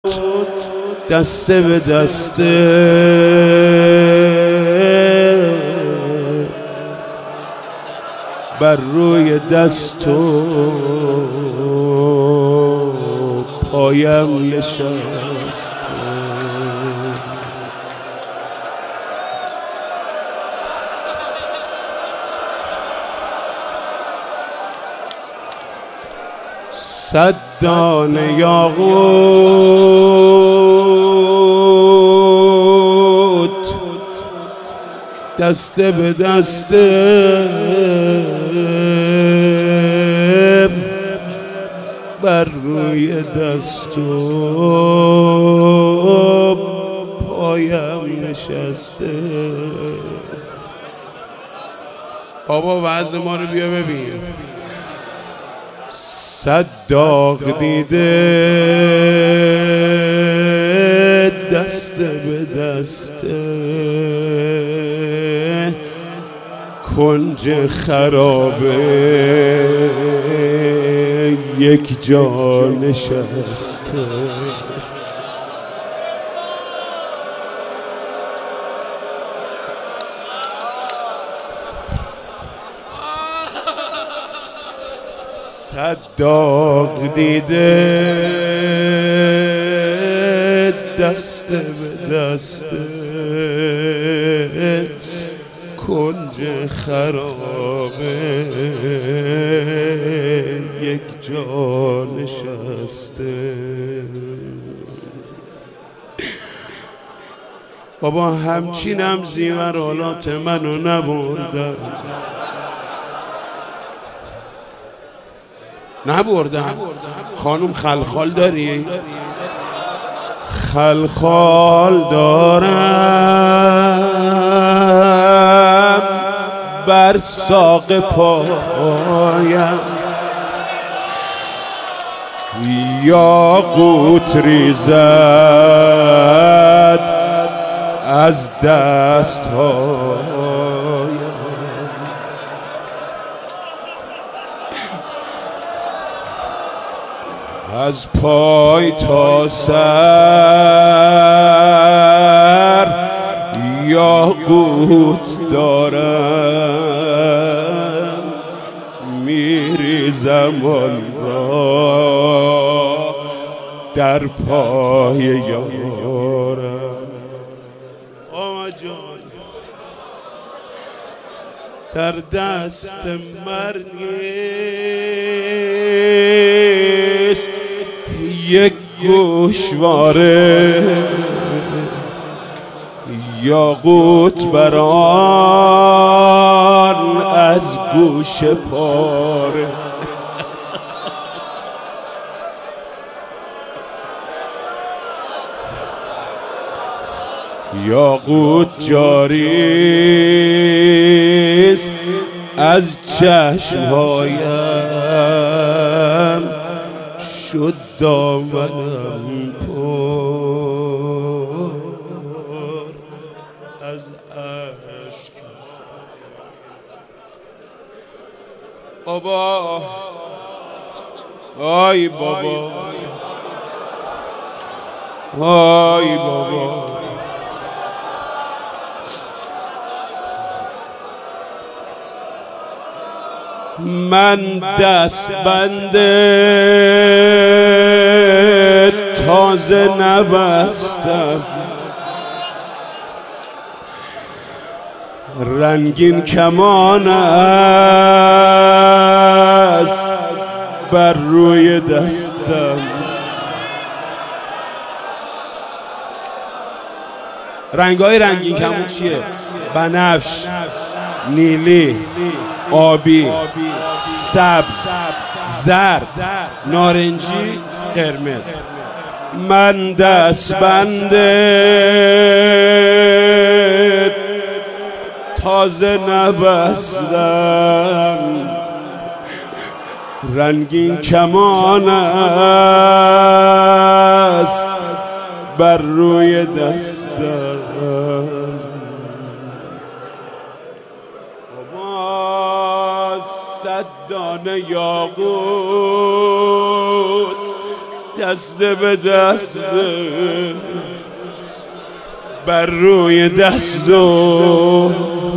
دسته به دسته بر روی دست و پایم نشست. صد دانه یاقوت دسته به دسته بر روی دست و پایم نشسته. بابا وضع ما رو بیا ببین. صد داغ دیده دسته به دسته کنج خرابه یک جا نشسته. صد داغ دیده دسته به دسته کنج خرابه یک جا نشسته. بابا همچینم زیورالات منو نبردن خانوم خلخال داری؟ خلخال دارم بر ساق پایم یاقوت ریزد از دست هایم. از پای تا سر یاقوت دارم میریزم آن را در پای یارم. آقا جان در دست مرگیست یک گوشواره یاقوت بران از گوش پاره. یاقوت جاریست از چشمهایم شد دامنم پر از اشک. بابا آی بابا آی بابا من دست بنده تازه نبستم رنگین کمان است بر روی دستم. رنگای رنگین کمان چیه؟ بنفش، نیلی، آبی، سبز، زرد، نارنجی، قرمز. من دست بنده تازه نبستم رنگین کمان است بر روی دستم. صد دانه یاقوت دست به دست بر روی دست و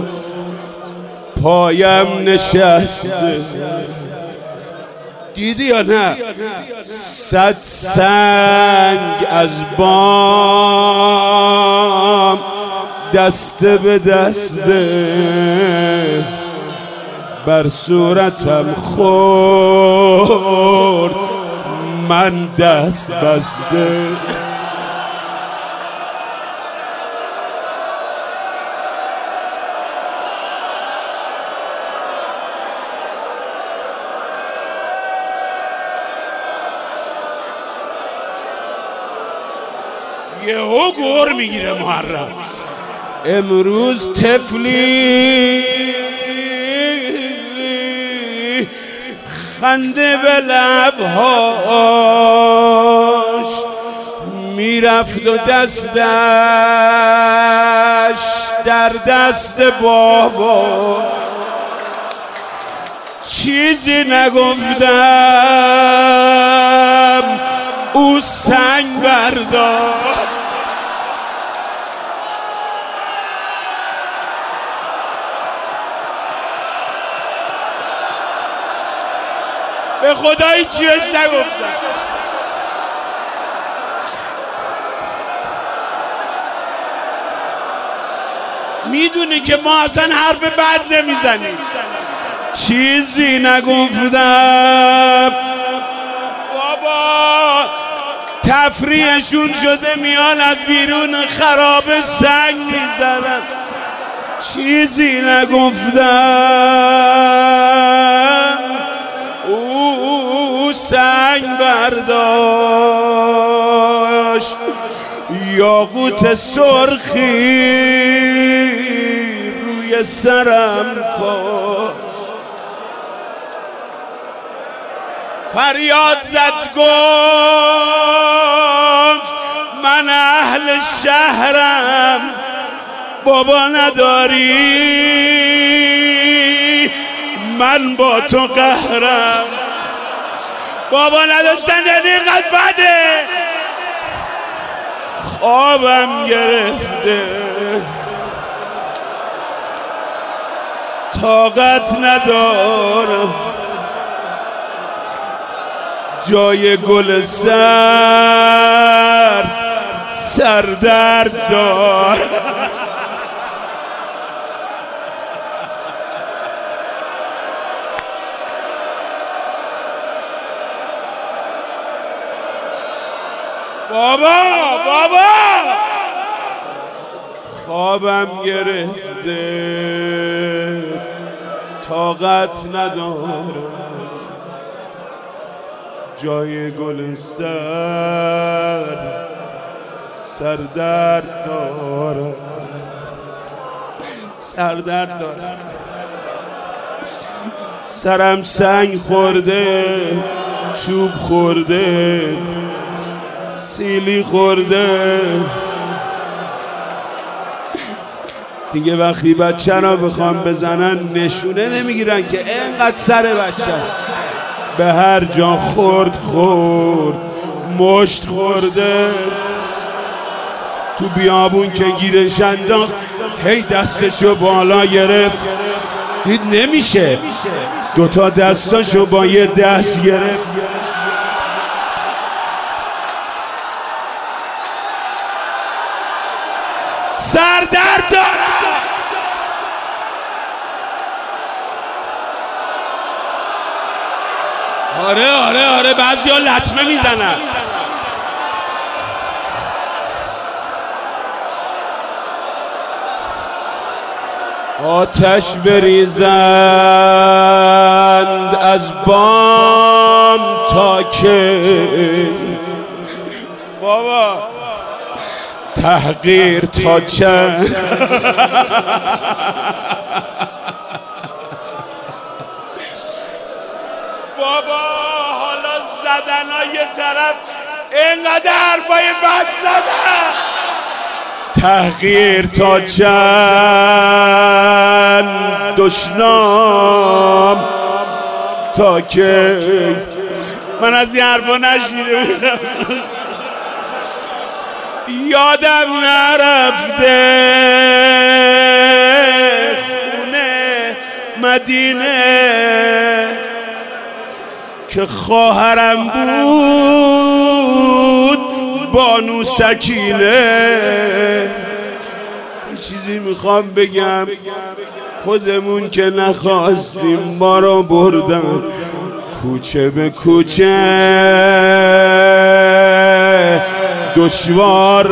پایم نشسته. دیدی یا نه؟ 100 سنگ از بام دست به دست بر صورتم خورد من دست بسته. یهو گور میگیره محرم. امروز طفلی خنده به لبهاش میرفت و دستش در دست بابا. چیزی نگفتم او سنگ برداشت. به خدایی چی بهش نگفتم. میدونی که ما اصلا حرف بد نمیزنیم. چیزی نگفتم بابا. تفریحشون شده میان از بیرون خراب سنگ میزنن. چیزی نگفتم او سنگ برداشت. یاقوت سرخی روی سرم کاشت. فریاد زد گفت من اهل شهرم بابا نداری من با تو قهرم. بابا نداشتن اینقدر بده. خوابم گرفته طاقت ندارم جای گل سردرد دار. بابا خوابم گرفته طاقت ندارم جای گل سردرد دارم. سردرد دارم. سرم سنگ خورده چوب خورده سیلی خورده. دیگه وقتی بچه را بخوام بزنن نشونه نمیگیرن که اینقدر سر بچه به هر جا خورد مشت خورده. تو بیابون که گیرش انداخت هی دستشو بالا گرفت دید نمیشه دوتا دستاشو با یه دست گرفت. سردرد دارم. آره بعضی ها لطمه میزنن. آتش بریزند از بام تا که بابا تحقیر تا چند. بابا حالا زدن ها یه طرف اینقدر حرفای بد زدن. تحقیر تا چند دشنام تا که من از این حرفا نشیده بودم. یادم نرفته خونه مدینه که خواهرم بود بانو سکینه. یه چیزی میخوام بگم، خودمون که نخواستیم ما رو بردن کوچه به کوچه، دشوار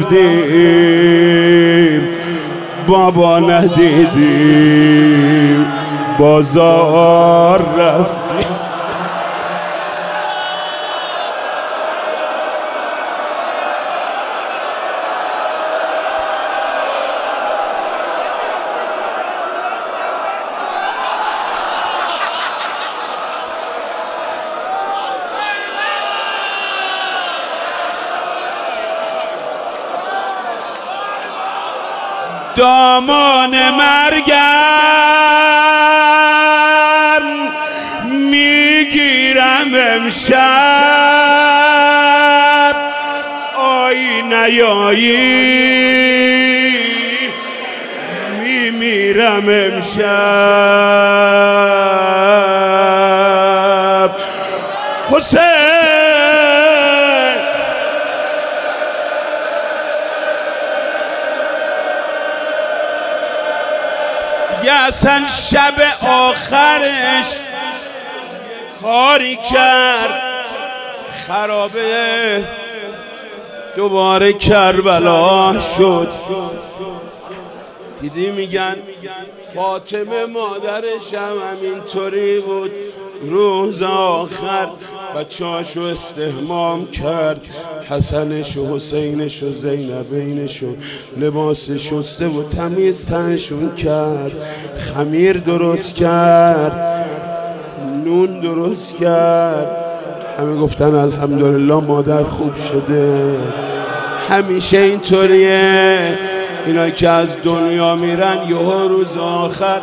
رفتیم بابا ندیدیم، بازار رفتیم. دامان مرگم میگیرم امشب، آی نیایی میمیرم امشب. حسین اصلا شب آخرش کاری کرد خرابه، دوباره کربلا شد. دیدی میگن فاطمه مادرش هم همینطوری بود، روز آخر بچه‌هاشو استحمام کرد، حسنش و حسینش و زینبینش و لباس شسته و تمیز تنشون کرد، خمیر درست کرد، نون درست کرد. همه گفتن الحمدلله مادر خوب شده. همیشه اینطوریه، اینا که از دنیا میرن یه روز آخر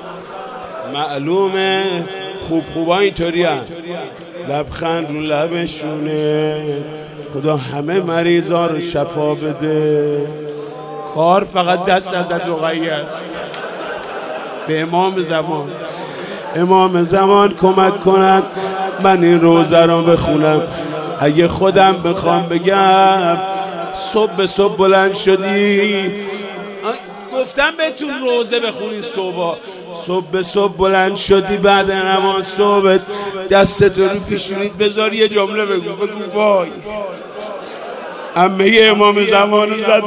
معلومه خوبا اینطوری هن، لبخند رو لبشونه. خدا همه مریضا رو شفا بده. کار فقط دست از رقیه است. به امام زمان کمک کنن من این روزه رو بخونم. اگه خودم بخوام بگم صبح به صبح بلند شدی، گفتم بهتون روزه بخونین صبح به صبح بلند شدی، بعد نماز صبح دستتو رو پیشونیت بذار یه جمله بگو وای عمه امام زمان زد.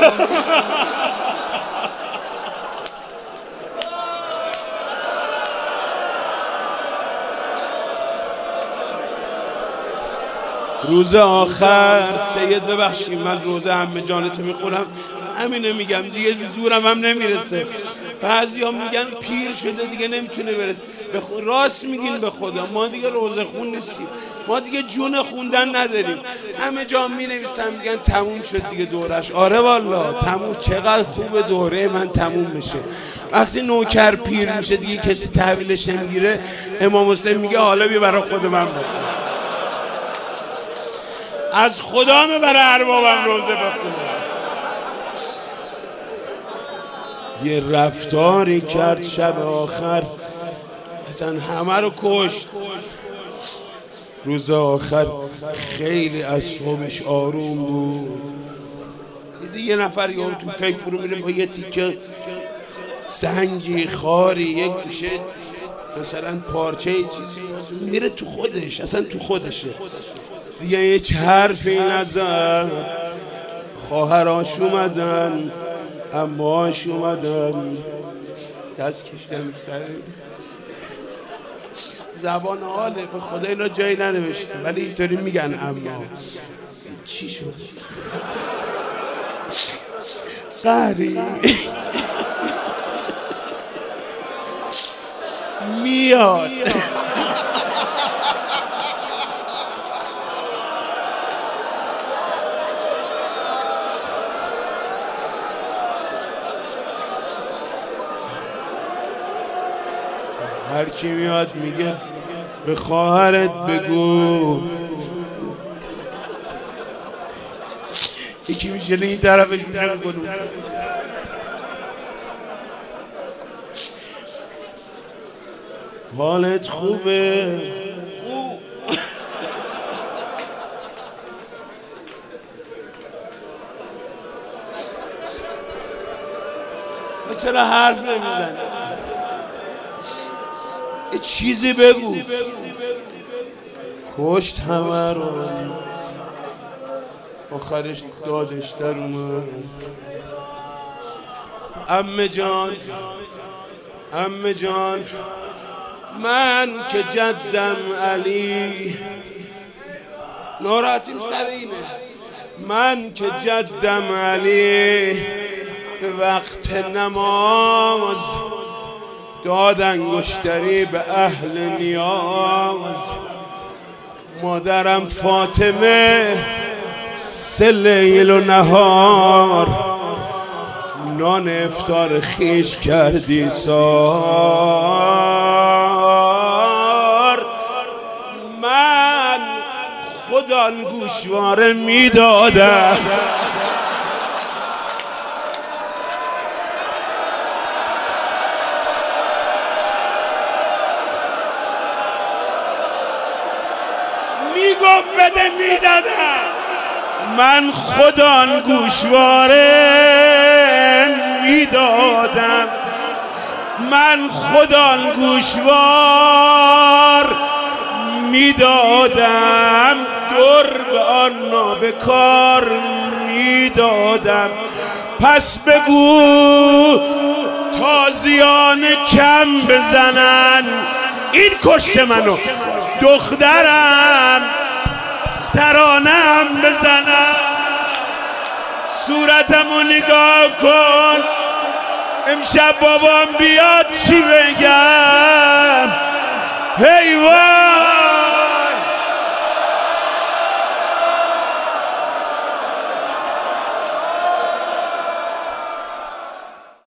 روز آخر سید ببخشید من روزه عمه جانتو میخونم، همینه میگم دیگه زورم هم نمیرسه. بعضیا میگن پیر شده دیگه نمیتونه بره. راست میگین به خدا، ما دیگه روزه خون نیستیم، ما دیگه جون خوندن نداریم. همه جا مینویسن میگن تموم شد دیگه دورش. آره والا تموم، چقدر خوب دوره من تموم بشه. وقتی نوکر پیر میشه دیگه کسی تحویلش نمیگیره. امام حسین میگه حالا بیا برای خود من بخون. از خدا برای اربابم روزه بخونم. یه رفتاری کرد شب آخر اصلا همه رو کشت. روز آخر خیلی اعصابش آروم بود. دیدی یه نفر یارو تو فکر فرو میره با یه تیکه سنگی خاری یک گوشه مثلا پارچه چیزی میره تو خودش، اصلا تو خودشه دیگه. هیچ حرفی نزد. خواهراش اومدن، عماش اومدن، دست کشیدن سر زبان حاله. به خدا اینا جایی ننوشته ولی اینطوری میگن. اما چی شد؟ قهری میاد. هر کی میاد میگه به خواهرت بگو یکی میشه این طرفش میشه کنون حالت خوبه چرا حرف نمیزنی؟ یه چیزی بگو. کشت همه رو آخرش دادش در اومد. عمه جان عمه جان من که جدم علی ناراحتیم سر اینه من که جدم علی به وقت نماز داد انگشتری به اهل نیاز مادرم فاطمه سه لیل و نهار نان افطار خیش کردی سار من خدا گوشواره میدادم میگفت بده میدادم من خدا گوشواره میدادم من خدا گوشوار میدادم در به آن نابکار میدادم پس بگو تازیان کم بزنن این کشت منو دخترم ترانم بزنم صورتمو نگاه کن امشب بابام بیاد چی بگم هی وای